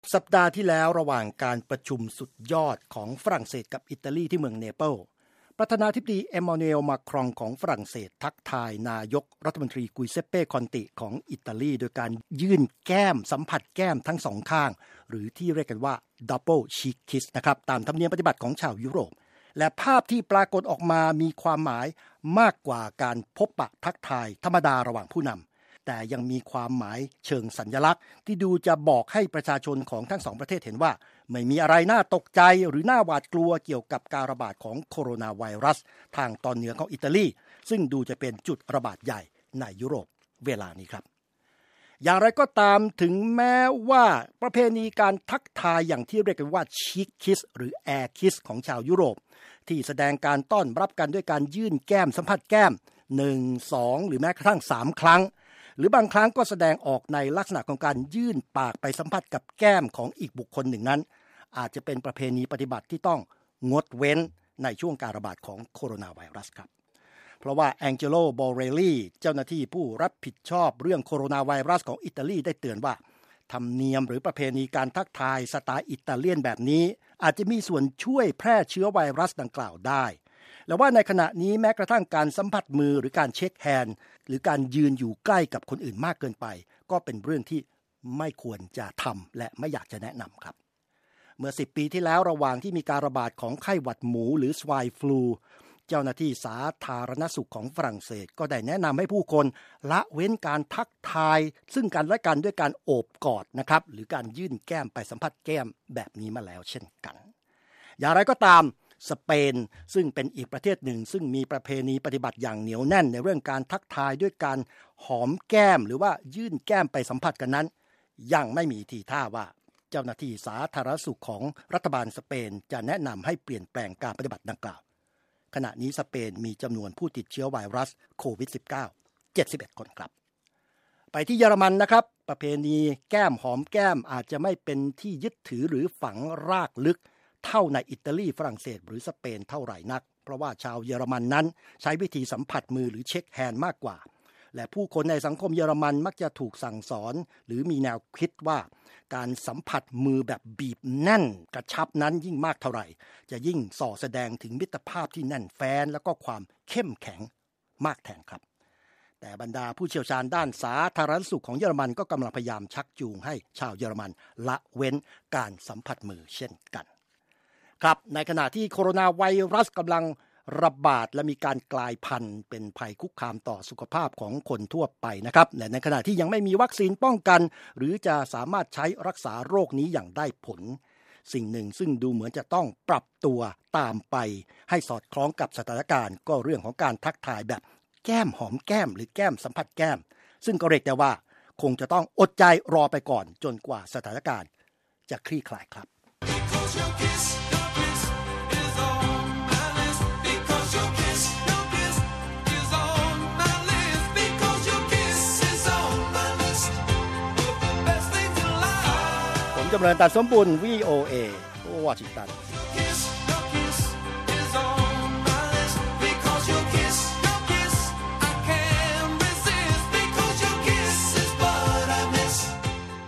สัปดาห์ที่แล้วระหว่างการประชุมสุดยอดของฝรั่งเศสกับอิตาลีที่เมืองเนเปิลประธานาธิบดีเอมมานูเอลมาครองของฝรั่งเศสทักทายนายกรัฐมนตรีกุยเซปเป้คอนติของอิตาลีโดยการยื่นแก้มสัมผัสแก้มทั้งสองข้างหรือที่เรียกกันว่า Double Cheek Kiss นะครับตามธรรมเนียมปฏิบัติของชาวยุโรปและภาพที่ปรากฏออกมามีความหมายมากกว่าการพบปะทักทายธรรมดาระหว่างผู้นำแต่ยังมีความหมายเชิงสัญลักษณ์ที่ดูจะบอกให้ประชาชนของทั้งสองประเทศเห็นว่าไม่มีอะไรน่าตกใจหรือน่าหวาดกลัวเกี่ยวกับการระบาดของโคโรนาไวรัสทางตอนเหนือของอิตาลีซึ่งดูจะเป็นจุดระบาดใหญ่ในยุโรปเวลานี้ครับอย่างไรก็ตามถึงแม้ว่าประเพณีการทักทายอย่างที่เรียกกันว่าชีคคิสหรือแอร์คิสของชาวยุโรปที่แสดงการต้อนรับกันด้วยการยื่นแก้มสัมผัสแก้ม1 2หรือแม้กระทั่ง3ครั้งหรือบางครั้งก็แสดงออกในลักษณะของการยื่นปากไปสัมผัสกับแก้มของอีกบุคคลหนึ่งนั้นอาจจะเป็นประเพณีปฏิบัติที่ต้องงดเว้นในช่วงการระบาดของโคโรนาไวรัสครับเพราะว่าแองเจโล บอเรลลีเจ้าหน้าที่ผู้รับผิดชอบเรื่องโคโรนาไวรัสของอิตาลีได้เตือนว่าธรรมเนียมหรือประเพณีการทักทายสไตล์อิตาเลียนแบบนี้อาจจะมีส่วนช่วยแพร่เชื้อไวรัสดังกล่าวได้และว่าในขณะนี้แม้กระทั่งการสัมผัสมือหรือการเช็คแฮนด์หรือการยืนอยู่ใกล้กับคนอื่นมากเกินไปก็เป็นเรื่องที่ไม่ควรจะทำและไม่อยากจะแนะนำครับเมื่อ10 ปีที่แล้วระหว่างที่มีการระบาดของไข้หวัดหมูหรือสวายฟลูเจ้าหน้าที่สาธารณสุขของฝรั่งเศสก็ได้แนะนำให้ผู้คนละเว้นการทักทายซึ่งกันและกันด้วยการโอบกอดนะครับหรือการยื่นแก้มไปสัมผัสแก้มแบบนี้มาแล้วเช่นกันอย่างไรก็ตามสเปนซึ่งเป็นอีกประเทศหนึ่งซึ่งมีประเพณีปฏิบัติอย่างเหนียวแน่นในเรื่องการทักทายด้วยการหอมแก้มหรือว่ายื่นแก้มไปสัมผัสกันนั้นยังไม่มีทีท่าว่าเจ้าหน้าที่สาธารณสุขของรัฐบาลสเปนจะแนะนำให้เปลี่ยนแปลงการปฏิบัติดังกล่าวขณะนี้สเปนมีจำนวนผู้ติดเชื้อไวรัสโควิด -19 71 คนครับไปที่เยอรมันนะครับประเพณีแก้มหอมแก้มอาจจะไม่เป็นที่ยึดถือหรือฝังรากลึกเท่าในอิตาลีฝรั่งเศสหรือสเปนเท่าไหร่นักเพราะว่าชาวเยอรมันนั้นใช้วิธีสัมผัสมือหรือเช็คแฮนด์มากกว่าและผู้คนในสังคมเยอรมันมักจะถูกสั่งสอนหรือมีแนวคิดว่าการสัมผัสมือแบบบีบแน่นกระชับนั้นยิ่งมากเท่าไหร่จะยิ่งส่อแสดงถึงมิตรภาพที่แน่นแฟ้นแล้วก็ความเข้มแข็งมากแทนครับแต่บรรดาผู้เชี่ยวชาญด้านสาธารณสุขของเยอรมันก็กำลังพยายามชักจูงให้ชาวเยอรมันละเว้นการสัมผัสมือเช่นกันครับในขณะที่โคโรนาไวรัสกำลังระบาดและมีการกลายพันธุ์เป็นภัยคุกคามต่อสุขภาพของคนทั่วไปนะครับและในขณะที่ยังไม่มีวัคซีนป้องกันหรือจะสามารถใช้รักษาโรคนี้อย่างได้ผลสิ่งหนึ่งซึ่งดูเหมือนจะต้องปรับตัวตามไปให้สอดคล้องกับสถานการณ์ก็เรื่องของการทักทายแบบแก้มหอมแก้มหรือแก้มสัมผัสแก้มซึ่งก็เรียกได้ว่าคงจะต้องอดใจรอไปก่อนจนกว่าสถานการณ์จะคลี่คลายครับจำเริญตัดสมบูรณ์ VOA วอชิงตัน